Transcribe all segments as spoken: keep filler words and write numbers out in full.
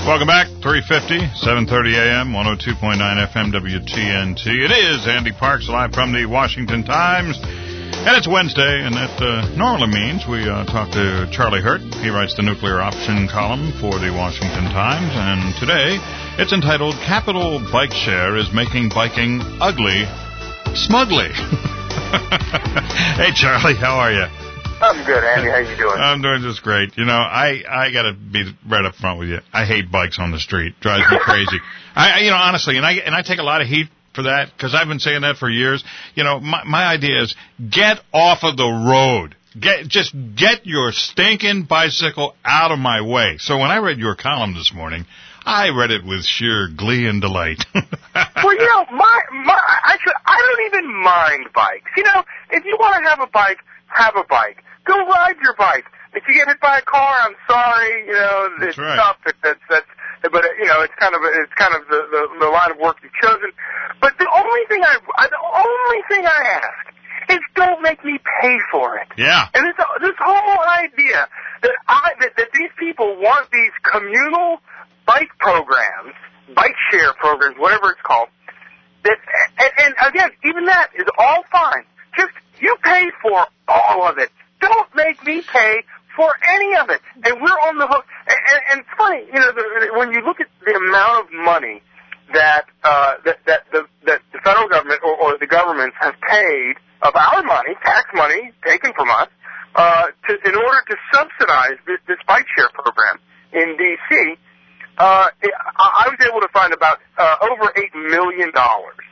Welcome back, three fifty, seven thirty a.m., one oh two point nine F M W T N T. It is Andy Parks live from the Washington Times, and it's Wednesday, and that uh, normally means we uh, talk to Charlie Hurt. He writes the nuclear option column for the Washington Times, and today it's entitled, Capital Bike Share is Making Biking Ugly Smugly. Hey, Charlie, how are you? I'm good, Andy. How you doing? I'm doing just great. You know, I, I got to be right up front with you. I hate bikes on the street. Drives me crazy. I, you know, honestly, and I and I take a lot of heat for that because I've been saying that for years. You know, my my idea is get off of the road. Get just get your stinking bicycle out of my way. So when I read your column this morning, I read it with sheer glee and delight. Well, you know, my my I should, I don't even mind bikes. You know, if you want to have a bike, have a bike. Go ride your bike. If you get hit by a car, I'm sorry. You know, that's it's right. tough. It, that's that's. But you know, it's kind of it's kind of the, the the line of work you've chosen. But the only thing I the only thing I ask is don't make me pay for it. Yeah. And this this whole idea that I that, that these people want these communal bike programs, bike share programs, whatever it's called. That and, and again, even that is all fine. Just you pay for all of it. Don't make me pay for any of it. And we're on the hook. And, and, and it's funny, you know, the, when you look at the amount of money that uh, that that the, that the federal government or, or the governments have paid of our money, tax money taken from us, uh, to, in order to subsidize this, this bike share program in D C, uh, I was able to find about uh, over eight million dollars.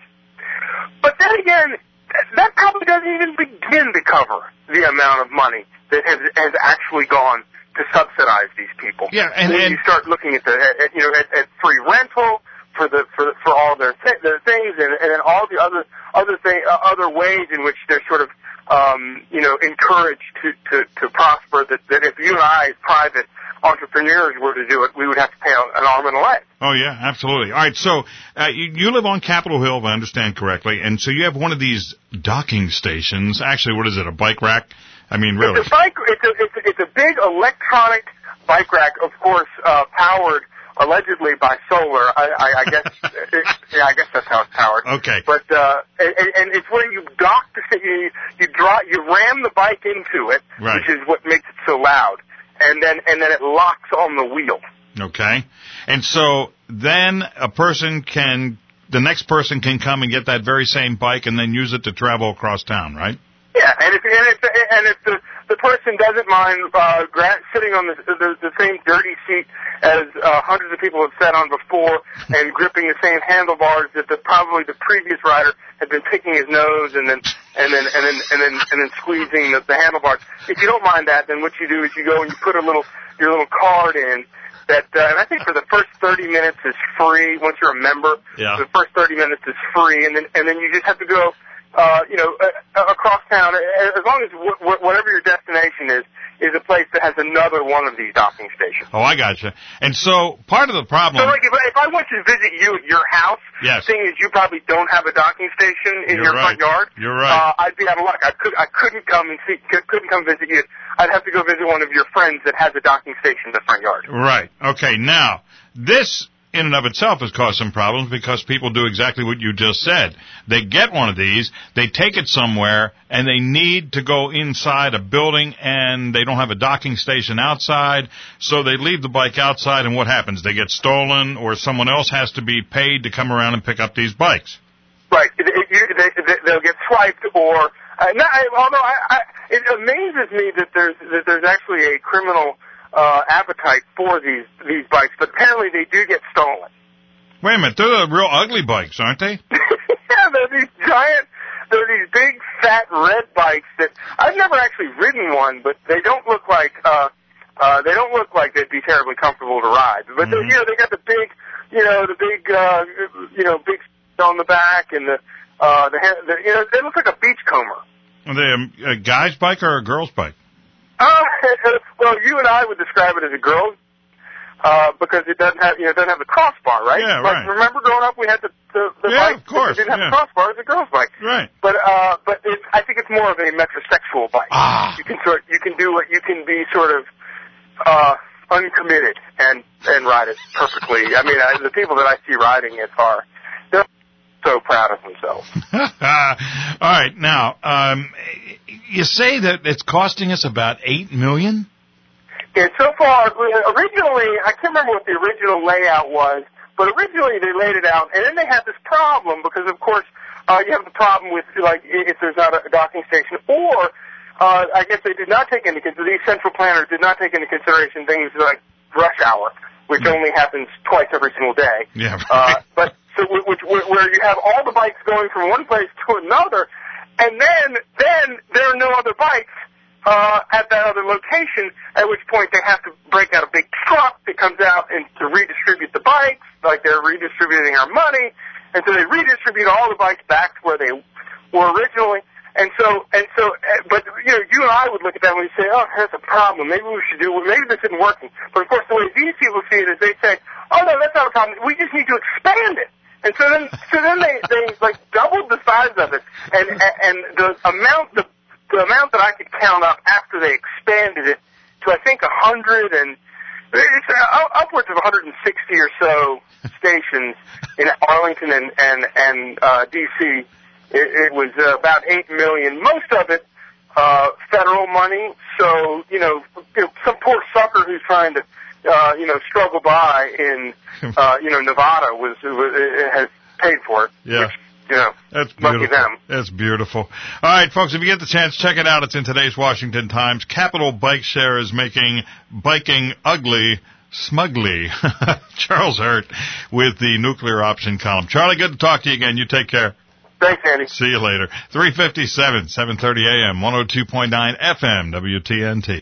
But then again, that probably doesn't even begin to cover the amount of money that has, has actually gone to subsidize these people. Yeah, and, when and you start looking at the at, you know at, at free rental for the for for all their th- their things, and, and then all the other other thing uh, other ways in which they're sort of um, you know encouraged to, to, to prosper. That, that if you and I, as private entrepreneurs, were to do it, we would have to pay an arm and a leg. Oh, yeah, absolutely. All right, so uh, you, you live on Capitol Hill, if I understand correctly, and so you have one of these docking stations. Actually, what is it, a bike rack? I mean, really. It's a bike. It's a it's a, it's a big electronic bike rack, of course, uh, powered allegedly by solar. I, I, I guess. it, yeah, I guess that's how it's powered. Okay. But uh, and, and it's where you dock the you you draw you ram the bike into it, right, which is what makes it so loud, and then and then it locks on the wheel. Okay. And so then a person can, the next person can come and get that very same bike and then use it to travel across town, right? Yeah, and if and if and if the the person doesn't mind uh, gra- sitting on the, the the same dirty seat as uh, hundreds of people have sat on before, and gripping the same handlebars that the probably the previous rider had been picking his nose and then and then and then and then and then squeezing the, the handlebars. If you don't mind that, then what you do is you go and you put a little your little card in. That, uh, and I think for the first thirty minutes is free once you're a member. Yeah. The first thirty minutes is free, and then and then you just have to go, uh, you know, uh, across town. As long as w- w- whatever your destination is, is a place that has another one of these docking stations. Oh, I gotcha. And so part of the problem. So, like, if, if I went to visit you at your house, yes, seeing as you probably don't have a docking station in You're your right. front yard, You're right. Uh, I'd be out of luck. I could, I couldn't come and see, couldn't come visit you. I'd have to go visit one of your friends that has a docking station in the front yard. Right. Okay. Now, this in and of itself has caused some problems because people do exactly what you just said. They get one of these, they take it somewhere, and they need to go inside a building, and they don't have a docking station outside, so they leave the bike outside, and what happens? They get stolen, or someone else has to be paid to come around and pick up these bikes. Right. It, it, you, they, they, they'll get swiped, or uh, not, I, although I, I, it amazes me that there's that there's actually a criminal uh, appetite for these these bikes, but apparently they do get stolen. Wait a minute, they're the real ugly bikes, aren't they? Yeah, they're these giant, they're these big, fat, red bikes that I've never actually ridden one, but they don't look like uh, uh, they don't look like they'd be terribly comfortable to ride. But Mm-hmm. you know, they got the big, you know, the big, uh, you know, big on the back and the, uh, the, the you know, they look like a beachcomber. Are they a, a guy's bike or a girl's bike? Uh, well, you and I would describe it as a girl's, uh, because it doesn't have, you know, it doesn't have the crossbar, right? Yeah, like, right. Remember growing up, we had the, the, the Yeah, bike of course, that didn't have yeah. the crossbar. It's a girl's bike. Right. But, uh, but it's, I think it's more of a metrosexual bike. Ah. You can sort, you can do what, you can be sort of, uh, uncommitted and and ride it perfectly. I mean, I, the people that I see riding it are they're so proud of themselves. All right, now um, you say that it's costing us about eight million. And so far, originally, I can't remember what the original layout was, but originally they laid it out, and then they had this problem because, of course, uh, you have the problem with, like, if there's not a docking station, or uh, I guess they did not take into consideration, these central planners did not take into consideration things like rush hour, which yeah. only happens twice every single day. Yeah. Right. Uh, but so, which, where you have all the bikes going from one place to another, and then then there are no other bikes Uh, at that other location, at which point they have to break out a big truck that comes out and to redistribute the bikes, like they're redistributing our money, and so they redistribute all the bikes back to where they were originally, and so, and so, but, you know, you and I would look at that and we'd say, oh, that's a problem, maybe we should do, maybe this isn't working, but of course the way these people see it is they say, oh no, that's not a problem, we just need to expand it. And so then, so then they, they, like, doubled the size of it, and, and the amount, the The amount that I could count up after they expanded it to, I think, a hundred and it's uh, upwards of one hundred sixty or so stations in Arlington and and and uh, D C. It, it was uh, about eight million. Most of it uh, federal money. So you know, you know, some poor sucker who's trying to uh, you know struggle by in uh, you know Nevada was, was has paid for it. Yeah. Which, You know, that's beautiful. Them. That's beautiful. All right, folks, if you get the chance, check it out. It's in today's Washington Times. Capital Bike Share is making biking ugly smugly. Charles Hurt with the Nuclear Option column. Charlie, good to talk to you again. You take care. Thanks, Andy. See you later. three fifty-seven, seven thirty a.m., one oh two point nine F M, W T N T.